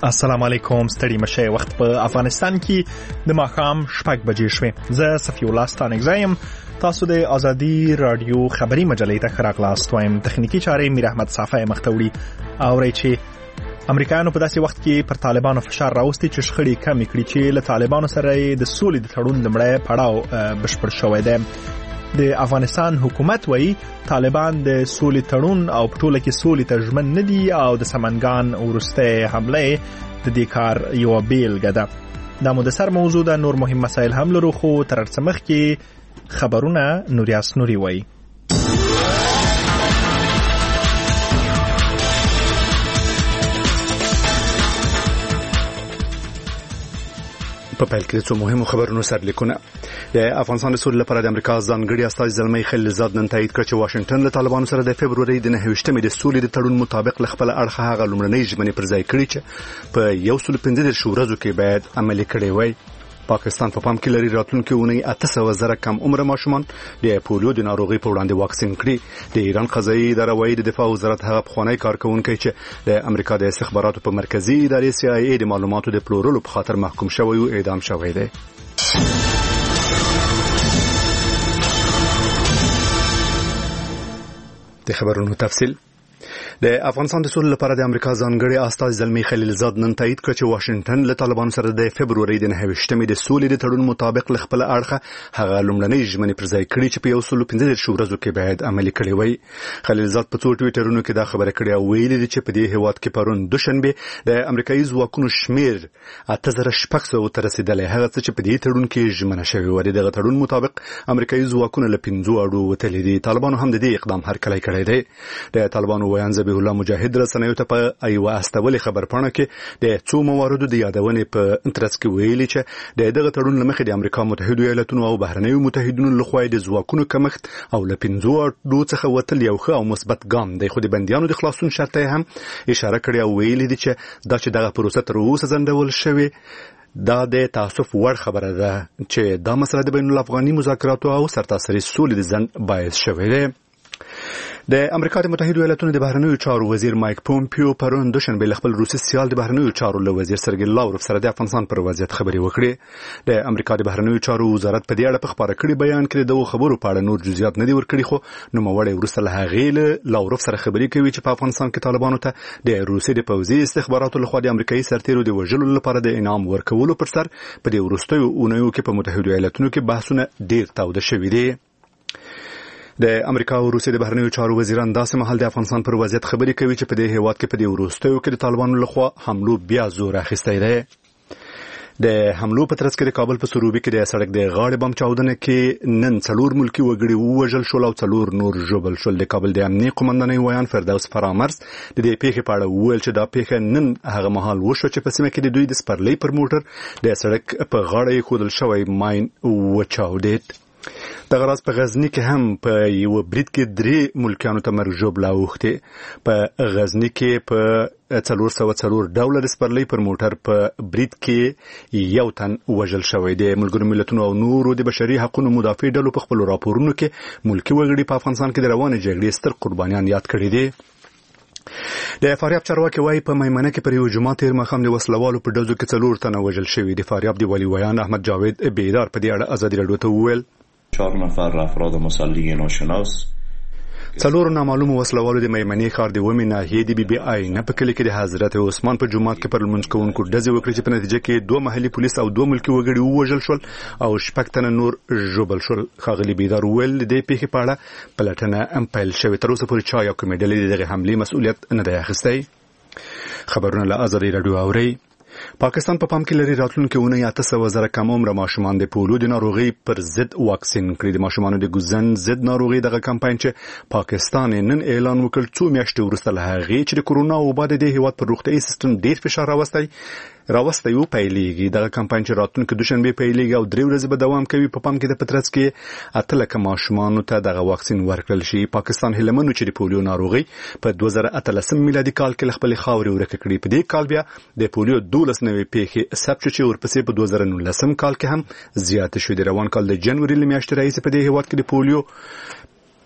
السلام علیکم. ستړي مشه. وخت په افغانستان کې د ماښام 6 بجې شوې. زه صفی الله ستانګزایم. تاسو د ازادي رادیو خبری مجلې ته خراغلاست وایم. تخنیکی چارې میر احمد صافی مختوړي او چې امریکایانو په داسې وخت کې پر طالبانو فشار راوستي چې شخړې کم کړي چې له طالبانو سره د سولې د تړون لمړی پړاو بشپړ شوی دی. د افغانستان حکومت وایي طالبان د سولې تړون او په ټوله کې سولې ته ژمن نه دي او د سمنګان وروسته حمله د دې کار یو بیلګه ده. دا مو د سر موضوع ده. نور مهم مسایل هم لرو خو تر څه مخکې خبرونه نوریاس نوري وایي. په پیل کې څو مهمو خبرونو سرلیکونه. د افغانستان د سولې لپاره د امریکا ځانګړي استازي زلمي خلیلزاد نن تایید کړ چې واشنگټن له طالبانو سره د فبروري د 9مې د سولې د تړون مطابق خپل اړخ هغه لومړنۍ ژمنې پر ځای کړې چې په 115 ورځو کې باید عملي کړي وای. پاکستان په پام کې لري راتلونکي اونۍ 800,000 کم عمر ماشومان د پولیو د ناروغي په وړاندې واکسین کړي. د ایران قضایي اداره وايي د دفاع وزارت هغه پخوانی کارکونکي چې د امریکا د استخباراتو په مرکزی ادارې CIA د معلوماتو د پلورلو په خاطر محکوم شوی او اعدام شوی دی. د خبرونو تفصیل. د افغانستان د سولې لپاره د امریکا ځانګړي استازي زلمي خلیلزاد نن تایید کړ چې واشنگټن له طالبانو سره د فبروري د 9مې د سولې د تړون مطابق خپل اړخ هغه لومړنۍ ژمنې پر ځای کړې چې په 115 ورځو کې باید عملي کړي وای. خلیلزاد په څو ټویټرونو کې دا خبره کړې او ویلي دي چې په دې هیواد کې پرون دوشنبه د امریکایي ځواکونو شمیر 8600 ته رسیدلی. هغه څه چې په دې تړون کې ژمنه شوی و دغه تړون مطابق امریکایي ځواکونه له 5 اړو وتلي دي. طالبانو هم د دې اقدام هرکلی کړی دی. د طالبانو ویان به الله مجاهد رسنیو ته په ایوه استولي خبرپاڼه کې د څو مواردو د یادونې په انترس کې ویلي چې دغه تړون لمخې د امریکا متحده ایالاتونو او بهرنیو متحدینو لخوا د ځواکونو کمښت او له 5 اړو څخه وتل یو ښه او مثبت ګام دی. خو د بندیانو د خلاصون شرط هم اشاره کړې او ویلي دي چې دا چې دغه پروسه تر اوسه ځنډول شوی دا د تاسف وړ خبره ده چې دا مسله د بین الافغاني مذاکراتو او سرتاسري سولې د ځنډ باعث شوی دی. د امریکا د متحده ایالاتونو د بهرنیو چارو وزیر مایک پومپیو پرون دوشنبه خپل روسي سیال د بهرنیو چارو له وزیر سرګي لاوروف سره د افغانستان پر وضعیت خبري وکړي. د امریکا د بهرنیو چارو وزارت په دې اړه په خبره کړي بیان کړي د خبرو په اړه نور جزئیات نه دي ورکړي. خو نو موړې ورسره هغه له لاوروف سره خبري کوي چې په افغانستان کې طالبانو ته د روسي د پوځي استخباراتو لخوا د امریکایي سرتیرو د وژلو لپاره د انعام ورکولو پر سر په دې وروستیو اونیو کې په متحده ایالاتونو کې بحثونه ډیر تاوده شوي دي. د امریکا او روسیې د بهرنیو چارو وزیران داسې مهال د افغانستان پر وضعیت خبري کوي چې په دې هیواد کې په دې وروستیو کې د طالبانو لخوا حملو بیا زور اخیستی دی. د حملو په ترڅ کې د کابل په سروبي کې د سړک د غاړې بم چاودنه کې نن 4 ملکی وګړي ووژل شول او 4 نور ژوبل شول. د کابل د امنیه قومندانۍ ویان فردوس فرامرز د دې پیښې په اړه وویل چې دا پیښه نن هغه مهال وشو چې په سیمه کې د دوی د سپرلۍ پر موټر د سړک په غاړه خودل شوی ماین وچاودید. د غراز په غزنی کې هم په یو برید کې 3 ملکانو ته مرګ ژوبلا اوخته. په غزنی کې په 404 ډالر سپرلۍ پر موټر په برید کې یو تن وژل شوی دی. ملګرو ملتونو او نورو د بشري حقوقو مدافع ډلو په خپل راپورونو کې ملکی وګړي په افغانستان کې د روانې جګړې ستر قربانیان یاد کړي دي. د فاریاب چارواکي وايي په میمنه کې پر یو جمعه تیر مخام د وسلوالو په ډزو کې 4 تنه وژل شوی دي. فاریاب دی ولی ویان احمد جاوید بیدار په دې اړه ازادي رادیو ته وویل 4 نفر افراد مسلح ناشناس 4 نامعلوم وسلوالو د میمنې ښار د ومې ناحیې د بي بي آی نه په کلی کې د حضرت عثمان په جومات کې پر لمونځ کوونکو ډزې وکړې چې په نتیجه کې 2 محلي پولیس او 2 ملکي وګړي ووژل شول او 6 تنه نور ژوبل شول. ښاغلي بیدار وویل د دې پیښې په اړه پلټنه هم پیل شوې. تر اوسه پورې چا یا کومې ډلې دغه حملې مسؤلیت نه دی اخیستی. خبرونه له ازادي رادیو اوري. پاکستان په پام کې لري راتلونکي اونۍ 800,000 کم عمر ماشومان د پولیو د ناروغي پر ضد واکسین کړي. د ماشومانو د ګوزن ضد ناروغي دغه کمپاین چې پاکستان نن اعلان وکړ 2 میاشتې وروسته له هغې چې د کورونا وبا د هیواد پر روغتیايي سیستم ډیر فشار راوستی یو پیلېږي. دغه کمپاین چې راتلونکي دوشنبه پیلېږي او 3 ورځې به دوام کوي. په پام کې د پترڅ کې 8 لک ماشومان ته دغه واکسین ورکړل شي. پاکستان هلمنو چې د پولیو ناروغي په 2018 میلادي کال کې خپل خاورې ورکه کړې. په دې کال بیا د پولیو 12 نوې پیښې ثبت چې ورپسې په 2019 کال کې هم زیات شوې. د روان کال د جنوري میاشتې راځي په دې هیواد کې د پولیو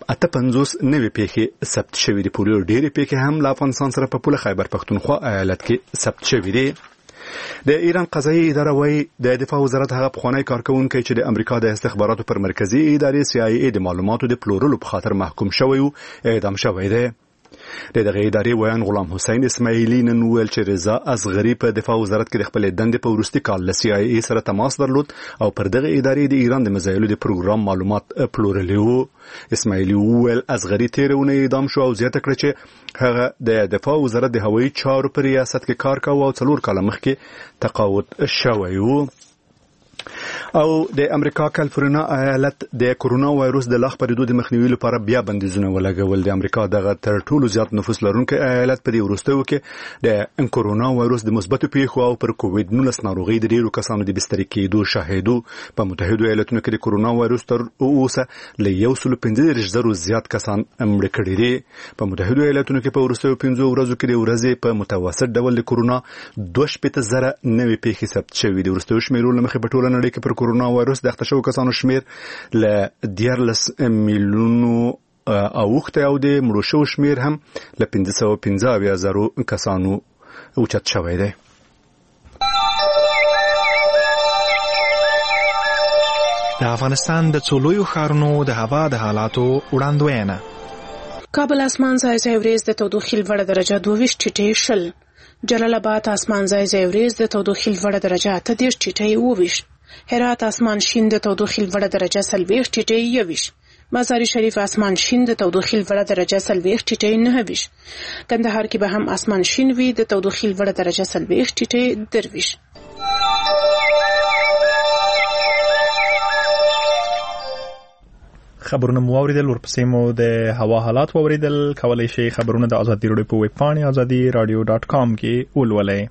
58 نوې پیښې ثبت شوې دي. پولیو ډېرې پیښې هم له افغانستان سره په پوله خیبر پښتونخوا ایالت کې ثبت شوې دي. د ایران قضایي اداره وايي د دفاع وزارت هغه پخوانی کارکونکي چې د امریکا د استخباراتو پر مرکزی ادارې CIA د معلوماتو د پلورلو په خاطر محکوم شوی او اعدام شوی دی. د دغه ادارې ویان غلام حسین اسماعیلی نن ویل چې رضا اصغری په دفاع وزارت کې د خپل دندې په وروستي کال له CIA سره تماس درلود او پر دغه ادارې د ایران د مزایلو د پروګرام معلومات پلورلي وو. اسماعیلی ویل اصغری تیرونه اعدام شو او زیاته کړ چې هغه د دفاع وزارت د هوایي چارو پر ریاست کې کار کاوه او 4 کال مخکې تقاعد شوی وو. او د امریکا کالیفورنیا ایالت د کورونا وایروس د لاغ پریدو د مخنیوي لپاره بیا بندیزونه ولګول. د امریکا دغه تر ټولو زیات نفوس لرونکي ایالت په دې وروستیو کې د کورونا وایروس د مثبتو پیښو او پر کووډ 19 ناروغي د ډیرو کسانو د بستر کېدو شاهدو. په متحده ایالاتونو کې د کورونا وایروس تر اوسه له 115,000 زیات کسان مړه کړي دي. په متحده ایالاتونو کې په وروستیو 15 ورځو کې د ورځې په متوسط ډول د کورونا 2.0 نوې پیښې ثبت شوې دي. وروستیو شمیرو لمخې په ټوله نړۍ کې پر کورونا وایروس د اخته شوو کسانو شمیر له 14 میلیونو اوخته او د مړو شوو شمیر هم له 515,000 کسانو اوچت شوی دی. د افغانستان د څولویو ښارونو د هوا د حالاتو وړاندوینه. کابل اسمان ځای ځای وريځ د تودوخې لوړه درجه 22 ټیټې شل. جلال آباد اسمان ځای ځای وريځ د تودوخې لوړه درجه 30 ټیټې 22. هرات اسمان شین د تودوخې لوړه درجه 40 ټیټې 21. مزار شریف اسمان شین د تودوخې لوړه درجه 40 ټیټې 29. کندهار کې به هم اسمان شین وي د تودوخې لوړه درجه 40 ټیټې 23. خبرونه مو اوریدل، ورپسې مو د هوا حالات اوریدل. کولای شئ خبرونه د ازادي راډیو په ویب پاڼه azadiradio.com کې ولولئ.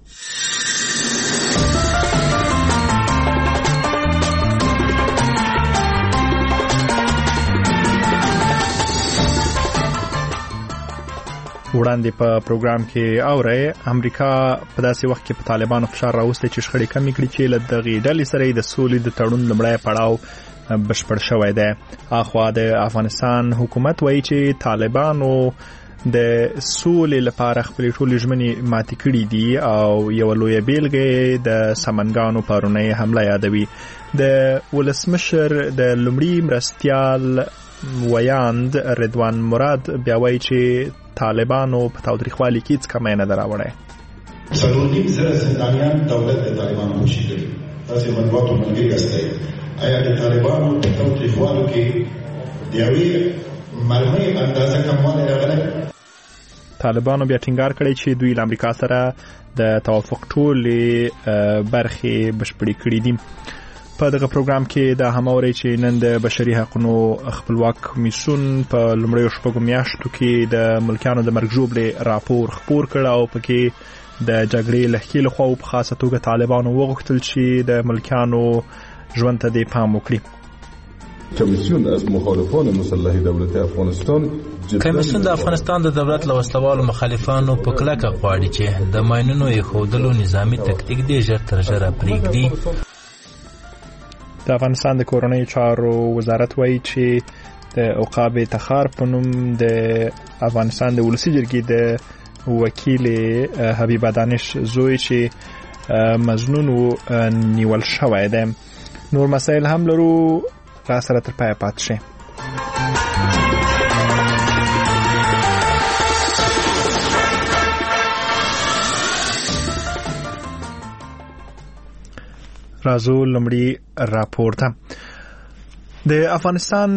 وړاندې په پروګرام کې اورئ امریکا په داسې وخت کې په طالبانو فشار راوستي چې شخړې کمې کړي چې له دغې ډلې سره د سولې د تړون لومړی پړاو بشپړ شوی دی. اخوا د افغانستان حکومت وایي چې طالبانو د سولې لپاره خپل ټول ژمنې ماتې کړې دي او یو لوی بیلګه د سمنګانو پرونی حمله یادوي. د ولسمشر د لومړي مرستیال ویاند رضوان مراد بیا وایي چې طالبانو په تاوتریخوالي کې څه کمی نه دراوړی. 4.5 زندانیان دولت د طالبانو خوشي کړي. تاسو مطبوعاتو ملګري یاستئ. آیا د طالبانو په تاوتریخوالو کې د یوې مرمۍ اندازه کموالی راغلی؟ طالبانو بیا ټینګار کړی چې دوی له امریکا سره د توافق ټولې برخې بشپړې کړې دي. په دغه پروګرام کې دا هم اوري چې نن د بشري حقوقو خپلواک کمیسیون په لومړیو شپږو میاشتو کې د ملکیانو د مرګ ژوبلې راپور خپور کړ او پکې د جګړې له ښکېلو خواو په خاصه توګه طالبانو وغوښتل چې د ملکیانو ژوند ته دې پام وکړي. کمیسیون از مخالفان مسلح دولت افغانستان کمیسیون د افغانستان د دولت له وسلوالو مخالفانو په کلکه غواړي چې د ماینونو ایښودلو نظامي تکتیک دې ژر تر ژره پرېږدي. د افغانستان د کورنیو چارو وزارت وایي چې د عقاب تخار په نوم د افغانستان د ولسي جرګې د وکیل حبیبه دانش زوی چې مظنون نیول شوی دی. نور مسایل هم لرو، را سره تر پایه پاتې شئ. راځو لومړی راپور ته. د افغانستان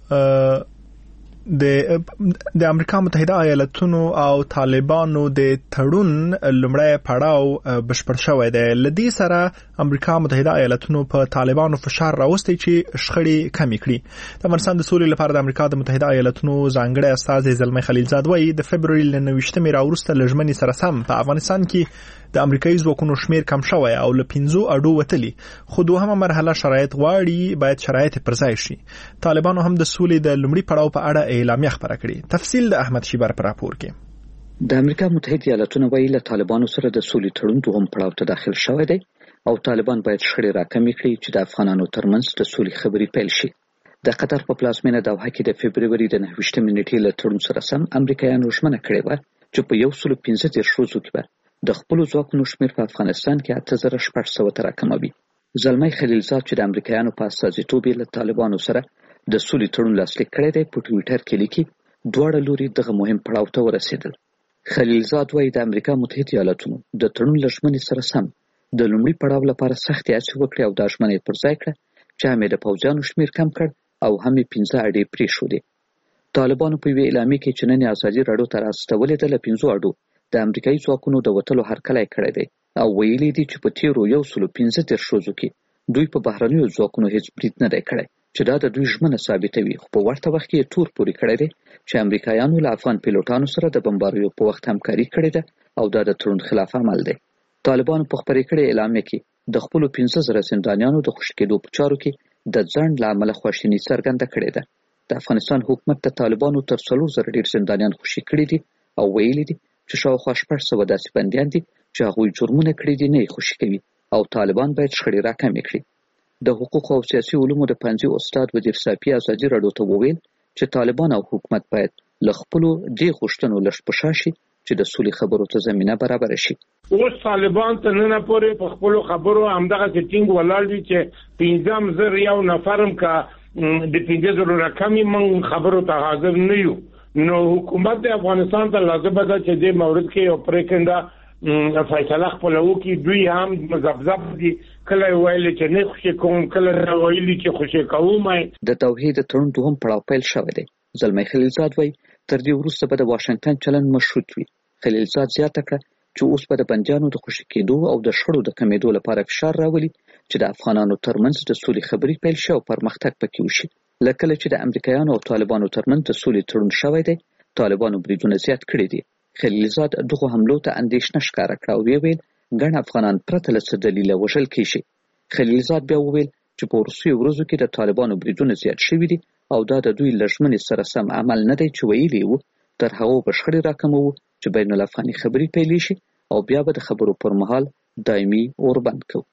د امریکا متحده ایالاتونو او طالبانو د تړون لومړی پړاو بشپړ شوی دی. لدې سره امریکا متحده ایالاتونو په طالبانو فشار راوستي چې شخړې کمې کړي. د افغانستان د سولې لپاره د امریکا د متحده ایالاتونو ځانګړی استازی زلمی خلیلزاد وایي د فبروري له 29 راوروسته له ژمنې سره سم په افغانستان کې د امریکایي ځواکونو شمیر کم شوی او له 5 اډو وتلی، خو دوهمه مرحله شرایط غواړي باید شرایط پر ځای شي. طالبانو هم د سولې د لومړي پړاو په اړه اعلامیه خبره کړې. تفصیل د احمد شیبر پر راپور کې. د امریکا متحده ایالاتونو وایي له طالبانو سره د سولې تړون دوهم پړاو ته داخل شوی دی او طالبان باید شخړې راکمې کړي چې د افغانانو ترمنځ د سولې خبرې پیل شي. د قطر په پلازمینه دوحه کې د فبرवरी د 9 نیټې له تړون سره سم امریکایانو ژمنه کړې و چې په 115 ورځو کې به د خپل ځواکونو شمېر په افغانستان کې 8600 ته راکموي. زلمی خلیلزاد چې د امریکایانو په استازیتوب له طالبانو سره د سولې تړون لاسلیک کړی دی په ټویټر کې لیکي دواړه لوري دغه مهم پړاو ته ورسېدل. خلیلزاد وايي د امریکا متحده ایالاتونو د تړون له ژمنې سره سم د لومړي پړاو لپاره سختې هڅې وکړې او دا ژمنه یې پر ځای کړه چې هم د پوځیانو شمېر کم کړ او هم 15 اډې پرېښودې. طالبانو په یوې اعلامیه کې چې نن ازادي راډیو ته راستولې ده له 15 اډو د امریکایي ځواکونو د وتلو هرکلی کړی دی او ویلي دي چې په تیرو 115 ورځو کې دوی په بهرنیو ځواکونو هیڅ برید نه دی کړی چې دا د دوی ژمنه ثابتوي. خو په ورته وخت کې تور پورې کړی دی چې امریکایانو له افغان پیلوټانو سره د بمباریو په وخت همکاري کړې ده او دا د تړون خلاف عمل دی. طالبانو په خپرې کړې اعلامیه کې د خپلو 15,000 زندانیانو د خوشي کېدو په چارو کې د ځنډ له امله خواشیني څرګنده کړې ده. د افغانستان حکومت د طالبانو تر 4,000 ډېر زندانیان خوشي کړي دي او ویلي دي چې شاوخوا 600 داسې بندیان دي چې هغوی جرمونه کړي دي نه یې خوشي کوي او طالبان باید شخړې راکمې کړي. د حقوقو او سیاسي علومو د پنځي استاد وزیر صافي ازادي راډیو ته وویل چې طالبان او حکومت باید له خپلو دې غوښتنو لږ په شا شي چې د سولې خبرو ته زمینه برابره شي. اوس طالبان ته نن پورې په خپلو خبرو همدغه ټینګ ولاړ دي چې 15,000 یو نفرم کا د 15,000 رقمي من خبرو ته حاضر نه یو. نو حکومت د افغانستان ته لازم ده چې د مورد کې یو پریکنده فیصله خپل وکړي. دوی هم مذبذب دي کله ویل چې نه خوشي کوم کله ویل چې خوشي کوم. د توحید تړون دوهم پړاو پیل شوی دی. زلمی خلیلزاد وایي تر دې وروسته به د واشنگټن چلند مشروط وي. خلیلزاد زیاته کړه چې اوس به د بندیانو د خوشي کېدو او د شخړو د کمېدو لپاره فشار راولي چې د افغانانو ترمنځ د سولې خبرې پیل شي او پرمختګ پکې وشي. لکه چې د امریکایانو او طالبانو ترمنځ د سولې تړون شوی دی طالبانو بریدونه زیات کړي دي. خلیلزاد دغه حملو ته اندېښنه ښکاره کړه او ویل ګڼ افغانان پرته له څه دلیله وژل کېږي. خلیلزاد بیا وویل چې په وروستیو ورځو کې د طالبانو بریدونه زیات شوي دي او دا د دوی له ژمنې سره سم عمل نه دی چې ویلي وو تر هغو به شخړې راکموو چې بین الافغاني خبرې پیلې شي او بیا به د خبرو پر مهال دایمي اور بند کوو.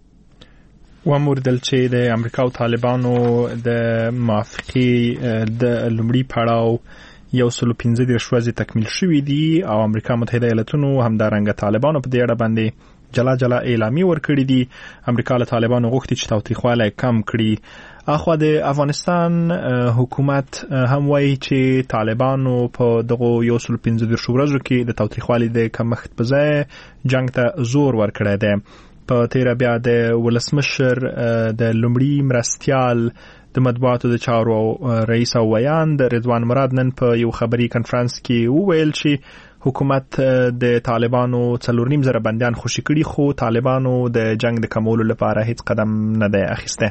وموردل چې د امریکا او طالبانو د موافقې د لومړي پړاو 115 ورځې تکمیل شوې دي او امریکا متحده ایالاتونو همدارنګه طالبانو په دې اړه باندې جلا اعلامیه ورکړې دي. امریکا له طالبانو غوښتي چې تاوتریخوالی کم کړي. اخوا د افغانستان حکومت هم وایي چې طالبانو په دغه 115 ورځو کې د تاوتریخوالي د کمښت په ځای جنگ ته زور ورکړی دی. په تیره بیا د ولسمشر د لومړي مرستیال د مطبوعاتو د چارو رئیس او ویاند رضوان مراد نن په یو خبري کنفرانس کې وویل چې حکومت د طالبانو 4.5 بندیان خوشي کړي خو طالبانو د جنگ د کمولو لپاره هیڅ قدم نه دی اخیسته.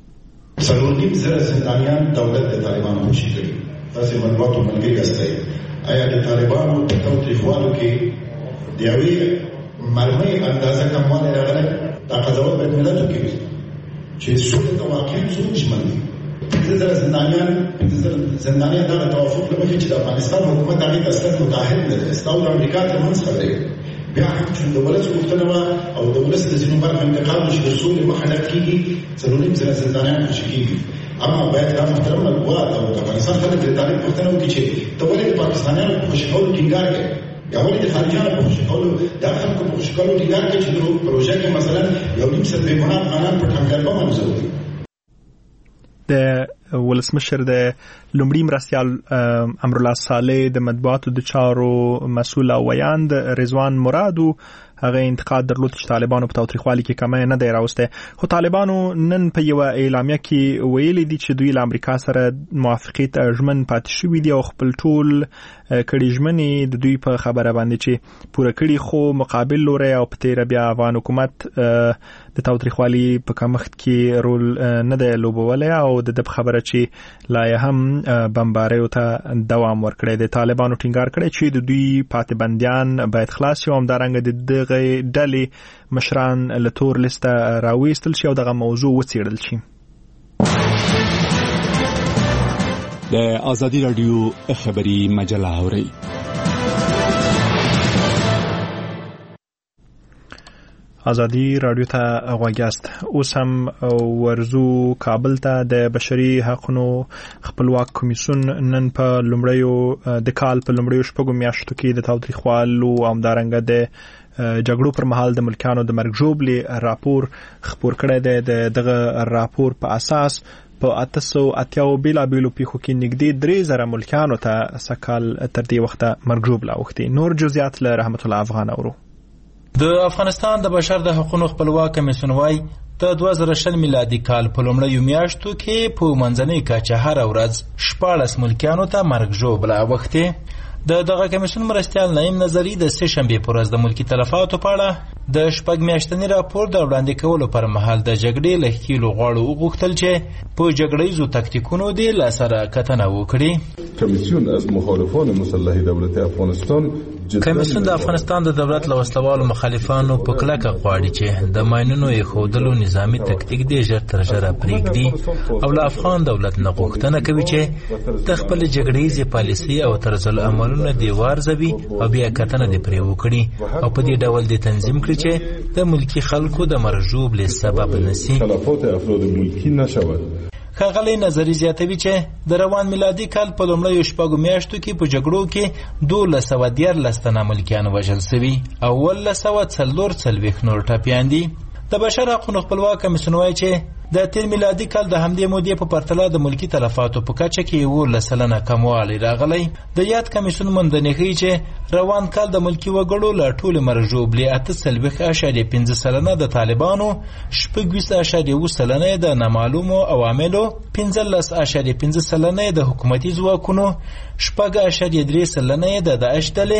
4.5 زندانیان دولت د طالبانو خوشي کړي. تاسو مطبوعاتو ملګری یاستئ. آیا د طالبانو په تاوتریخوالو کې د یوې مرمۍ اندازه کموالی راغلی؟ دا قضاوت باید ملت وکړي چې سولې ته واقعا څوک ژمن دي. 15,000 زندانیان دغه توافق له مخې چې د افغانستان حکومت هغې ته اصلاً متعهد نه دی. ستا او د امریکا ترمنځ خبرې بیا هم چې د ولس غوښتنه وه او د ولس د ځینو برخو انتقال وشي د سولې مخه ډک کېږي 4.5 زندانیان خوشي کېږي. اما باید دا محترم مطبوعات او د افغانستان خلک د طالب پوښتنه وکړي چې ته ولې د پاکستانیانو په خوشي کولو ټینګار کوې یا ولې د خارجیانو په خوشي کولو دا خلکو په خوشي کولو ټینګار کوي چې د پروژه کې مثلا 1.5 بېګناه افغانان په ټانکر بم الوزولي. د ولسمشر د لومړي مرستیال امرالله صالح د مطبوعاتو د چارو مسؤل او ویاند رضوان مرادو هغه انتقاد درلود چې طالبانو په تاوتریخوالي کې کمی نه دی راوستی. خو طالبانو نن په یوه اعلامیه کې ویلي دي چې دوی له امریکا سره موافقې ته ژمن پاتې شوي دي او خپل ټول کړي ژمنې د دوی په خبره باندې چې پوره کړي. خو مقابل لوری او په تیره بیا افغان حکومت د تاوتریخوالي په کمښت کې رول نه دی لوبولی او د خبره چې لا هم بمباریو ته دوام ورکړی دی. طالبانو ټینګار کړی چې د دوی پاتې بندیان باید خلاص شي او همدارنګه د دغه ډلې مشران له تور لیسته راویستل شي او دغه موضوع وڅېړل شي. د ازادي راډیو خبري مجله اورئ. ازادي رادیو ته غوږیاست. اوس هم ورزو کابل ته. د بشري حقوقو خپلواک کمیسیون نن په لومړیو د کال په لومړیو شپږو میاشتو کې د تاوتریخوالو او همدارنګه د جګړو پر مهال د ملکیانو د مرګ ژوبلې راپور خپور کړی دی. دغه راپور په اساس په 880 بیلابیلو پیښو کې نږدې 3000 ملکیانو ته سکهال تر دې وخته مرګ ژوبله اوښتې. نور جزئیات له رحمت الله افغان اورو. د افغانستان د بشر د حقوقو خپلواک کمیسیون وايي د 2020 میلادي کال په لومړیو میاشتو کې په منځنۍ کچه هر ورځ 14 ملکیانو ته مرګ ژوبله اوښتې. دغه کمیسیون مرستیال نعیم نظری د سه شنبه پر ورځ د ملکی تلفاتو په اړه د شپږ میاشتنی راپور د وړاندې کولو پر مهال د جګړې له ښکیلو غواړو وغوښتل چې په جګړیزو تاکتیکونو د لاسره کتنه وکړي. کمیسیون از مخالفان مسلح دولت افغانستان کمیسیون د افغانستان د دولت له وسلوالو مخالفانو په کلکه غواړي چې د ماینونو ایښودلو نظامی تکتیک دې ژر تر ژره پرېږدي او له افغان دولت نه غوښتنه کوي چې د خپل جګړیزې پالیسۍ او طرز العملونه دې وارزوي او بیا کتنه دې پرې وکړي او په دې ډول دې تنظیم کړي چې د ملکی خلکو د مرګ ژوبلې سبب نشي. خلافات افراد ملکی نشود. ښاغلی نظري زیاتوي چې د روان میلادي کال په لومړیو شپږو میاشتو کې په جګړو کې 1214 تنه ملکیان وژل شوي او 1140 نور ټپیان دي. د بشر حقوقو خپلواک کمیسیون وايي چې د تیر میلادي کال د همدې مودې په پرتله د ملکی تلفاتو په کچه کې 19% کموالی راغلی. د یاد کمیسیون موندنې ښیي چې روان کال د ملکی وګړو له ټولې مرګ ژوبلې 8.5% د طالبانو، 6.7% د نامعلومو عواملو، 15.5% د حکومتي ځواکونو، 6.3% د داعش ډلې،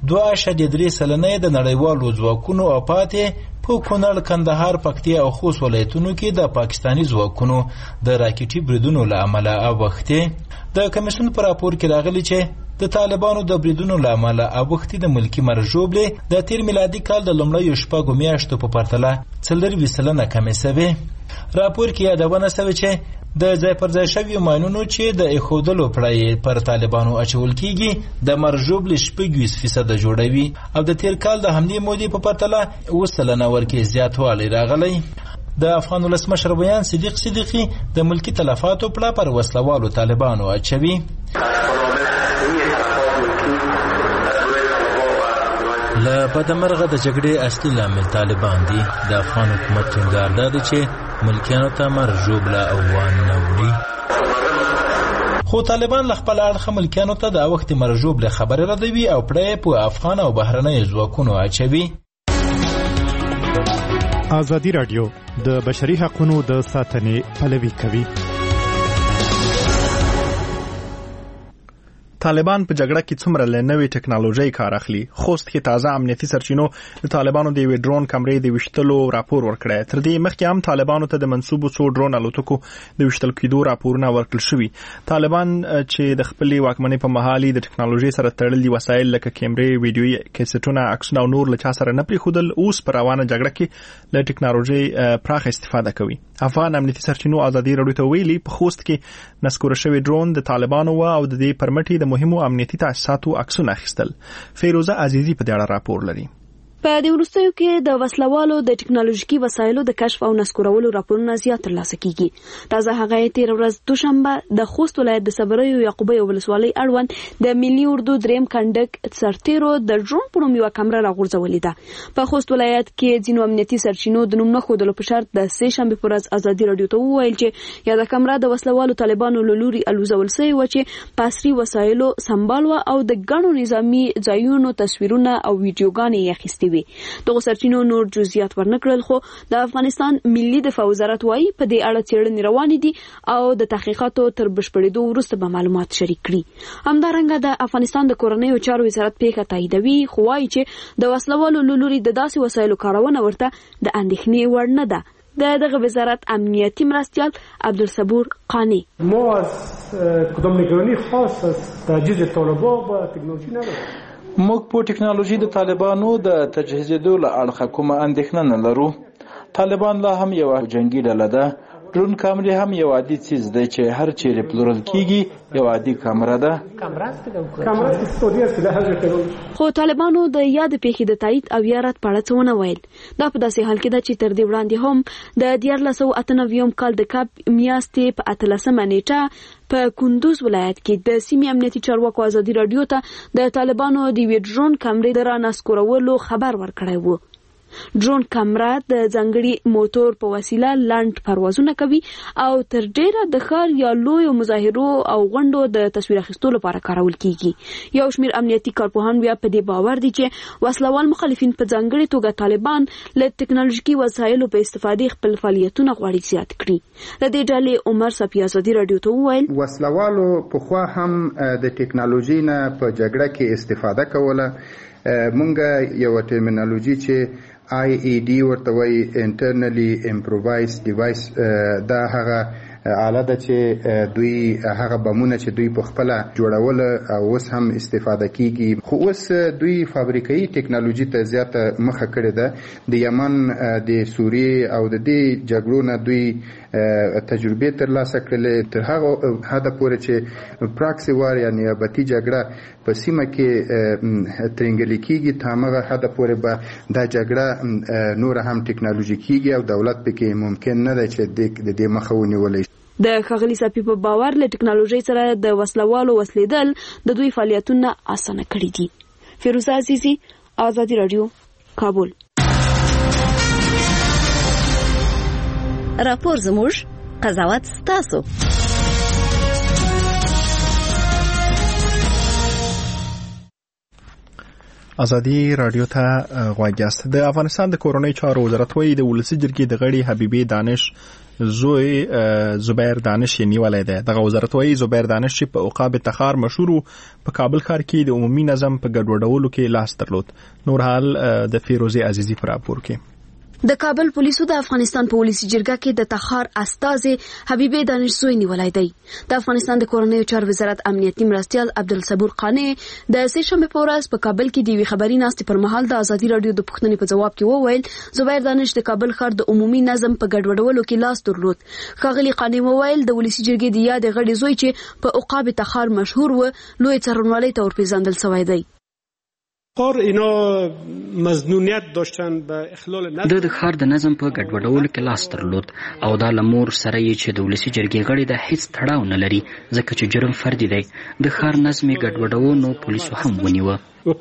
2.3% د نړیوالو ځواکونو او پاتې په کونړ، کندهار، پکتیا او خوست ولایتونو کې د پاکستاني ځواکونو د راکټي بریدونو له امله اوښتې. د کمیسیون په راپور کې راغلي چې د طالبانو د بریدونو له امله اوښتې د ملکی مرګ ژوبلې د تیر میلادي کال د لومړیو شپږو میاشتو په پرتله 40% کمې شوې. راپور کې یادونه شوې چې د ځای پر ځای شویو ماینونو چې د ایښودلو پړی پر طالبانو اچول کیږي د مرګ ژوبلې 6% جوړوي او د تیر کال د همدې مودې په پرتله 9% ورکې زیاتوالی راغلی. د افغان ولسمشر بیان صدیق صدیقی د ملکی تلفاتو پړه پر وسلوالو طالبانو اچوي. له بدمرغه د جګړې اصلي لامل طالبان دي. د افغان حکومت ټینګار دی چې ملکیانو ته مرګ ژوبله او وان نه وړي. خو طالبان له خپل اړخه ملکیانو ته د اوښتې مرګ ژوبلې خبرې ردوي او پړه په افغان او بهرنیو ځواکونو اچوي. ازادي رادیو د بشري حقوقو د ساتنې پلوي کوي. طالبان په جګړه کې څومره له نوې ټکنالوژي کار اخلي. خوست کې تازه امنیتي سرچینو د طالبانو د ډرون کمرې د وشتلو راپور ورکړی. تر دې مخکې هم طالبانو ته د منسوبو څو ډرون الوتکو د وشتل کېدو راپورونه ورکړل شوي. طالبان چې د خپلې واکمنۍ په مهال د ټکنالوژي سره تړلي وسایل لکه کیمرې، ویډیويي کیسټونه، عکسونه او نور له چا سره نه پریښودل، اوس په روانه جګړه کې له ټکنالوژي پراخ استفاده کوي. افغان امنیتي سرچینو ازادي رادیو ته ویلي په خوست کې نسکور شوی ډرون د طالبانو او د دې پرمټي د مهمو امنیتي تاسیساتو عکسونه اخیستل. فیروزه عزیزی په دې اړه راپور لري. په دې وروستیو کې د وسلوالو د ټکنالوژیکي وسایلو د کشف او نسکورولو راپورونه زیات ترلاسه کیږي. تازه هغه تیر ورځ دوشنبه د خوست ولایت د صبریو یعقوبیو ولسوالۍ اړوند د ملي اردو دریم کندک سرتیرو د ډرون په نوم یوه کمره راغورځولې ده. په خوست ولایت کې ځینو امنیتي سرچینو د نوم نه ښودلو په شرط د سه شنبې په ورځ ازادي رادیو ته وویل چې یاده کمره د وسلوالو طالبانو له لوري الوزول شوې وه چې په عصري وسایلو سمبال وه او د ګڼو نظامي ځایونو تصویرونه او ویډیوګانې یې اخیستې وي. دغه سرچینو نور جزئیات ورنکړل، خو د افغانستان ملي دفاع وزارت وايي په دې اړه څېړنې روانې دي او د تحقیقاتو تر بشپړېدو وروسته به معلومات شریک کړي. همدارنګه د افغانستان د کورنیو چارو وزارت پیښه تاییدوي، خو وايي چې د وسلوالو له لوري د داسې وسایلو کارونه ورته د اندېښنې وړ نه ده. دغه وزارت امنیتي مرستیال عبدالصبور قانی: ما از کدام نگرانی خاص از تجهیز طالبان با تکنولوژی نداریم. موږ په ټکنالوژي د طالبانو د تجهیزېدو له اړخه کومه اندېښنه نه لرو. طالبان لا هم یو جنگي ډله ده ډرون کامرې هم یو عادي څیز دی چې هر چیرې پلورل کیږي یو عادي کامره ده. خو طالبانو د یاد پیښې د تایید او یا رد په اړه څه ونه ویل. دا په داسې حال کې ده چې تر دې وړاندې هم د 1498 کال د کاب میاشتې په 18 نیټه په کندوز ولایت کې د سیمې امنیتي چارواکو ازادي رادیو ته د طالبانو د ډرون کامرې د رانسکورولو خبر ورکړی و. ډرون کامره د ځانګړي موټر په وسیله لاند پروازونه کوي او تر ډیره د ښار یا لویو مظاهرو او غونډو د تصویر اخیستو لپاره کارول کیږي. یو شمېر امنیتي کارپوهان بیا په دې باور دي چې وسلوال مخالفین په ځانګړي توګه طالبان له ټکنالوژیکي وسایلو په استفادې خپل فعالیتونه غواړي زیات کړي. د دې ډلې عمر صفي ازادي رادیو ته وویل وسلوالو پخوا هم د ټکنالوژي نه په جګړه کې استفاده کوله. مونږ یو ټرمینالوژي چې IED ورته وایي انټرنلی امپرووایز ډیوایس، دا هغه آله ده چې دوی هغه بمونه چې دوی په خپل جوړول او اوس هم استفاده کیږي. خو اوس دوی فابریکایي ټکنالوژي ته زیاته مخه کړې ده. د یمن، د سوریې او د دې جګړو نه دوی تجربه ترلاسه کړلې. تر هغه حده پورې چې پراکسي وار یا نیابتي جګړه په سیمه کې ترنګل کیږي، تر هغه حده پورې به دا جګړه نور هم ټکنالوژیکي او دولت پکې ممکن نه ده چې د دې مخه ونیولې. د ښاغلي صفي په باور له ټکنالوژي سره د وسلوالو وسلیدل د دوی فعالیتونه اسانه کړي دي. فیروزه عزیزی، آزادی رادیو، کابل. راپور زموږ، قضاوت ستاسو. ازادي رادیو ته غواړئ. د افغانستان د کورنۍ چارو وزارت وایي د ولسی جرګې د غړي حبیبي دانش زوی زبیر دانش نیولای دی. دغه وزارت وایي زبیر دانش چې په عقاب تخار مشهور په کابل ښار کې د عمومي نظم په ګډوډولو کې لاس درلود. نور حال د فیروزه عزیزی پر راپور کې. د کابل پولیسو د افغانستان په ولسی جرګه کې د تخار استازي حبیبي دانش زوی نیولای دی. د افغانستان د کورنۍ چارو وزارت امنیتي مرستیال عبدالصبور قانی د سې شنبه په ورځ په کابل کې د خبري ناستې پر مهال د ازادي رادیو د پوښتنې په جواب کې وویل زبیر دانش د کابل ښار د عمومي نظم په ګډوډولو کې لاس درلود. ښاغلي قانی وویل د ولسی جرګې د یاد غړي زوی چې په عقاب تخار مشهور و لوی څارنوالۍ ته ورپېژندل شوی دی. اینا مظنونیت داشتن به اخلال نظم. د ښار د نظم په ګډوډولو کې لاس درلود او دا لمور سره یې چې د ولسی جرګې غړي د هیڅ تړاو نه لري ځکه چې جرم فردي دی. د ښار نظم ګډوډولو نو پولیسو هم ونیوه.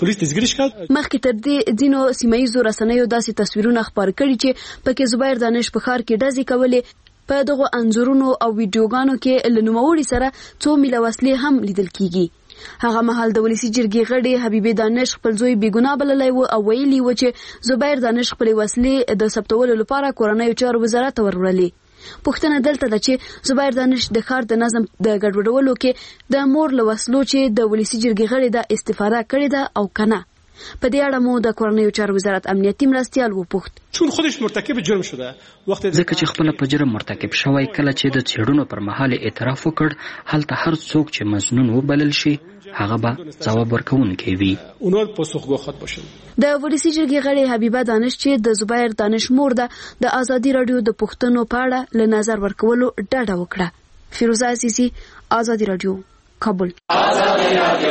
مخکې تر دې ځینو سیمایي رسنیو داسې تصویرونه خپاره کړي چې پکې زبیر دانش په ښار کې ډزې کولې. په دغه انځورونو او ویډیوګانو کې له نوموړي سره څو میله وسلې هم لیدل کیږي. هغه مهال د ولسی جرګې غړي حبیبي دانش خپل زوی بیګناه بللی و او ویلي و چې زبیر دانش خپل وسلې د ثبتولو لپاره کورنۍ چارو وزارت ته ورولې. پوښتنه دلته ده چې زبیر دانش د ښار د نظم د ګډوډولو کې د مور له وسلو چې د ولسی جرګې غړي د استفاده کړې ده او کنه. په دې اړه مو د کورنۍ چارو وزارت امنیتي مرستیال وپوښت. چون خودش مرتکب جرم شده ځکه چې خپل په جرم مرتکب شوی کله چې د څېړنو پر مهال اعتراف وکړ هلته هر څوک چې مظنون وبلل شي هغه به ځواب ورکوونکی وي. اونها پاسخگو خود باشن. د ولسی جرګې غړي حبیبه دانش چې د زبیر دانش مور ده د ازادي رادیو د پوښتنو په اړه له نظر ورکولو ډډه وکړه. فیروزه عزیزی، ازادي رادیو، کابل. ازادي رادیو.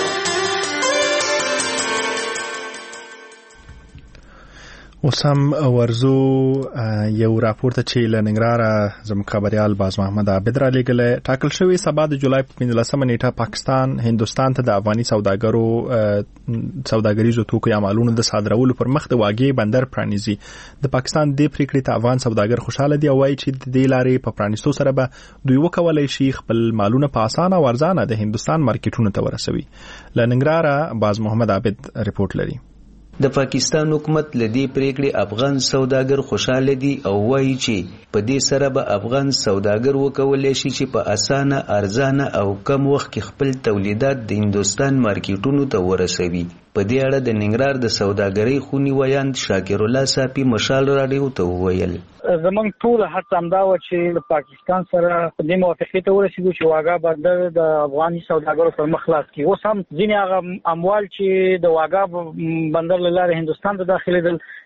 وسم ورزو یو راپور ته چې لنګرار زموږ خبريال باز محمد عابد را لګل ټاکل شوی سبا د جولای په 15 نیټه پاکستان هندستان ته د افغاني سوداګریزو توکو یا مالونو د صادرولو پر مخ د واګي بندر پرانیزي. د پاکستان د پریکړې ته افغان سوداګر خوشاله دي او وايي چې د دې لارې په پرانیستو سره به دوی وکولای شي خپل مالونه په اسانه او ارزانه د هندستان مارکیټونو ته ورسوي. لنګرار باز محمد عابد ریپورت لري. د پاکستان حکومت لدی پریکړې افغان سوداګر خوشاله دي او وایي چې په دې سره به افغان سوداګر وکولای شي چې په اسانه، ارزانه او کم وخت کې خپل تولیدات د هندستان مارکیټونو ته ورسوي. په دې اړه د ننګرهار د سوداګرۍ خونی ویاند شاکر الله صافي مشال راډیو ته وویل زمونږ ټول هڅه همدا و چې پاکستان سره په دې موافقې ته ورسېږو چې واګا بندر د افغاني سوداګرو پر مخ خلاص کړي. اوس هم ځینې هغه اموال چې د واګا بندر له لارې هندستان ته داخلېدل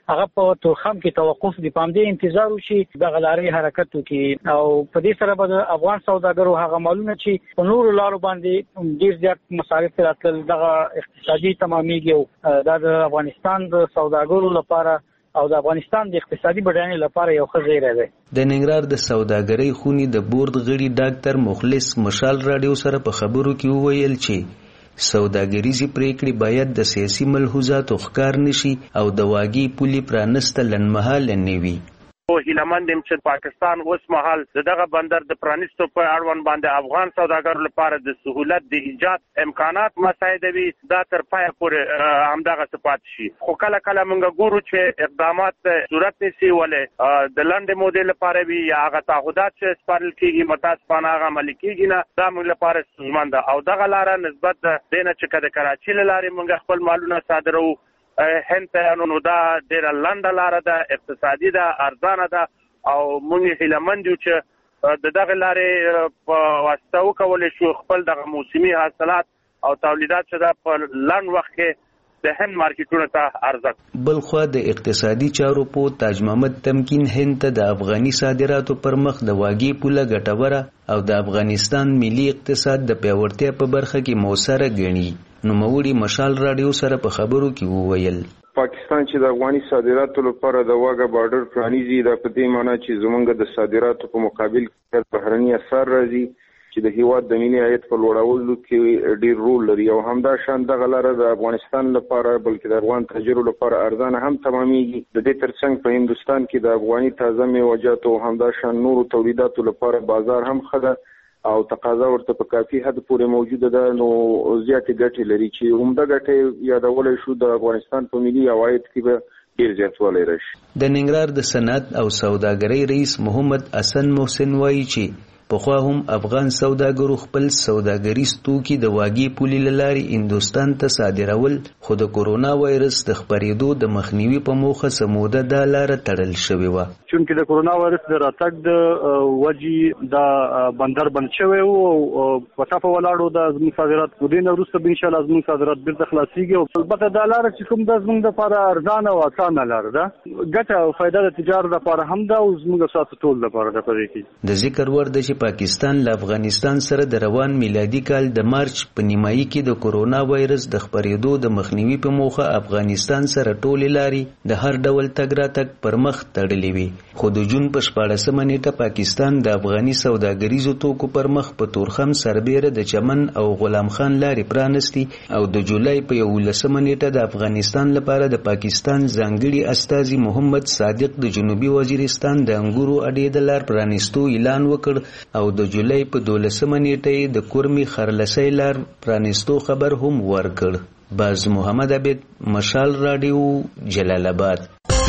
هغه په تورخم کې توقف دي، پام دې انتظار وشي د غلاري حرکت وکي او په دې سره به د افغان سوداګرو هغه مالونه چې په نورو لارو باندې ډیر زیات مصارف راتل دغه اقتصادي تمامېږي او د افغانستان د سوداګرو لپاره او د افغانستان د اقتصادي بډاینې لپاره یو ښه ځای دی. د ننګرهار د سوداګرۍ خونې د بورډ غړي ډاکټر مخلص مشال راډیو سره په خبرو کې وویل چې سوداګریزي پریکړې باید د سیاسي ملحوظاتو ښکار نشي او د واګي پولي پرانسته لنډمهاله نه وي. هیلمند هم چې پاکستان اوس مهال دغه بندر د پرانیستو په اړوند باندې افغان سوداګرو لپاره د سهولت د ایجاد امکانات مساعدوي دا تر پایه پورې همدغه صفات شي. خو کله کله موږ ګورو چې اقدامات صورت نیسي ولې د لنډ مودې لپاره وي یا هغه تعهدات چې سپارل کېږي متاسفانه هغه عملي کېږي نه، دا موږ لپاره ستونزمن ده او دغه لاره نسبت دی نه چې د کراچۍ له لارې موږ خپل مالونه صادروو هند ته نو دا ډېره لنډه لاره ده، اقتصادي ده، ارزانه ده او موږ هیلهمند یو چې د دغه لارې په واسطه وکولی شو خپل دغه موسمي حاصلات او تولیدات چې دا په لنډ وخت کې د هند مارکیټونو ته عرضه. بلخوا د اقتصادي چارو په تاج محمد تمکین هند ته د افغاني صادراتو پر مخ د واګي پوله ګټوره او د افغانستان ملي اقتصاد د پیاوړتیا په برخه کې موثره ګڼي. نوموړي مشال راډیو سره په خبرو کې وویل پاکستان چې د افغاني صادراتو لپاره د واګه بارډر پرانیزي دا په دې معنی چې زمونږ د صادراتو په مقابل کې بهرني اثر راځي چې د هیواد د ملي عاید په لوړولو کې ډیر رول لري او همدا شان دغه لاره د افغانستان لپاره بلکې د افغان تاجرو لپاره ارزانه هم تمامېږي. د دې ترڅنګ په هندستان کې د افغاني تازه میوه‌جاتو او همدا شان نورو تولیداتو لپاره بازار هم ښه ده او تقاضا ورته په کافي حد پورې موجوده ده، نو زیاتې ګټې لري چې عمده ګټې یادولی شو د افغانستان په ملي عواید کې به ډېر زیاتوالی راشي. د ننګرهار د صنعت او سوداګرۍ رئیس محمد حسن محسن وایي چې پخوا هم افغان سوداګرو خپل سوداګریز توکي د واګي پولې له لارې هندوستان ته صادرول، خو د کورونا وایرس د خپرېدو د مخنیوي په موخه سموده دا لاره تړل شوې وه. چونکې د کورونا وایرس د راتګ د وجې د بندر بند شوی و او په ټاپه ولاړو د زموږ صادرات په دې نه وروسته به انشاءالله زموږ صادرات بیرته خلاصېږي او البته دا لاره چې کوم د زموږ دپاره ارزانه او اسانه لاره ده، ګټه او فایده د تجارت دپاره هم ده او زموږ ستاسو ټول دپاره ده. په دې کې د ذکر وړ ده چې پاکستان له افغانستان سره د روان میلادي کال د مارچ په نیمایي کې د کورونا وایرس د خپرېدو د مخنیوي په موخه افغانستان سره ټولې لارې د هر ډول تګ راتګ پر مخ تړلې وي، خو د جون په 14مه نیټه پاکستان د افغاني سوداګریزو توکو پر مخ په تورخم سربیره د چمن او غلام خان لارې پرانستی او د جولای په 11مه نیټه د افغانستان لپاره د پاکستان ځانګړي استازي محمد صادق د جنوبي وزیرستان د انګورو اډې د لار پرانستو اعلان وکړ او د جولای په 12مه نیټه د کورمي خرلسۍ لار پرانستو خبر هم ورکړ. باز محمد عبید، مشال راډیو، جلال آباد.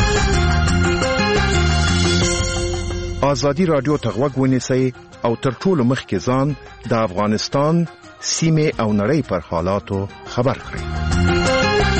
ازادي راډیو ته غوږ ونیسئ او تر ټولو مخکې ځان د افغانستان سیمې او نړۍ پر حالاتو خبر کړئ.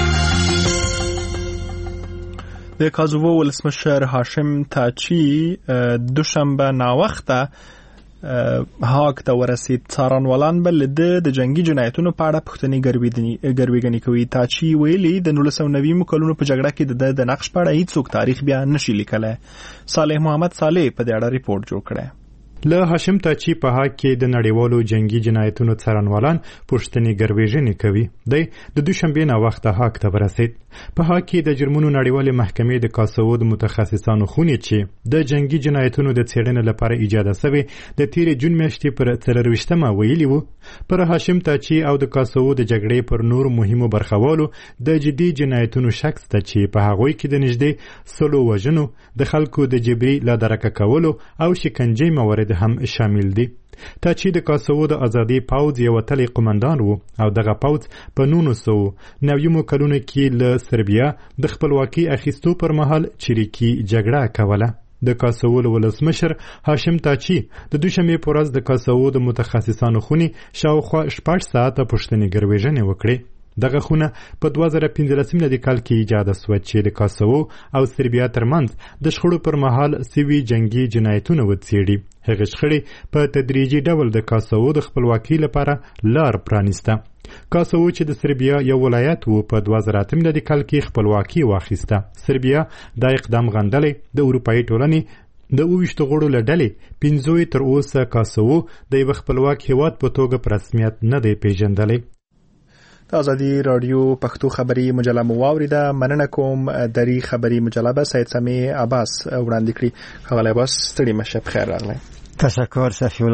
د کازوو ولسمشر هاشم تاچی دوشنبه ناوخته هاګ ته ورسید. څارنوالان بل د جنگي جنایتونو په اړه پوښتنې ګرویګنې کوي. تاچی ویلي د 1990 کلونو په جګړه کې د نقش په اړه هیڅوک تاریخ بیا نشي لیکلی. صالح محمد صالح په دې اړه ریپورت جوړ کړی. له هاشم تاچی په هاګ کې د نړیوالو جنگي جنایتونو څارنوالان پوښتنې ګرویګنې کوي. د دوشنبه ناوخته هاګ ته ورسید. په هاګ کې د جرمونو نړیوالې محکمې د کاسوو د متخصصانو خونې چې د جنگي جنایتونو د څېړنې لپاره ایجاد شوی د تیر جون میاشتې پر 24مه ویلي وو پر هاشم تاچی او د کاسوو د جګړې پر نور مهمو برخوالو د جدي جنایتونو شک شته چې په هغوی کې د نږدې 100 وژنو، د خلکو د جبري لادرکه کولو او شکنجې موارد هم شامل دي. تاچی د کاسوو د ازادي پوځ یو تلي قومندان وو او دغه پوځ په 1990 کلونو کې له سربیا د خپلواکي اخیستو پر مهال چریکي جګړه کوله. د کاسوو ولسمشر هاشم تاچی د دوشنبه په ورځ د کاسوو د متخصصانو خونې شاوخوا 6 ساعته پوښتنې ګرویژنې وکړې. دغه خونه په 2015 کال کې ایجاد شوه چې د کاسوو او سربیا ترمنځ د شخړو پر مهال سوي جنگي جنایتونه وڅېړي. هغه شخړې په تدریجي ډول د کاسوو د خپلواکۍ لپاره لار پرانیسته. کاسوو چې د سربیا یو ولایت و په 2008 کال کې خپلواکي واخیسته. سربیا دا اقدام غندلی د اروپایي ټولنې د 28 غړو له ډلې 15 تر اوسه کاسوو د یو خپلواک هیواد په توګه په رسمیت نه دی پیژندلی. د ازادي رادیو پښتو خبري مجله مو واوریده. مننه کوم دری خبري مجله به سید سمی عباس وړاندې کړي. ښاغلی عباس ستړي مشه، بخیر راغلی. تشکر صفی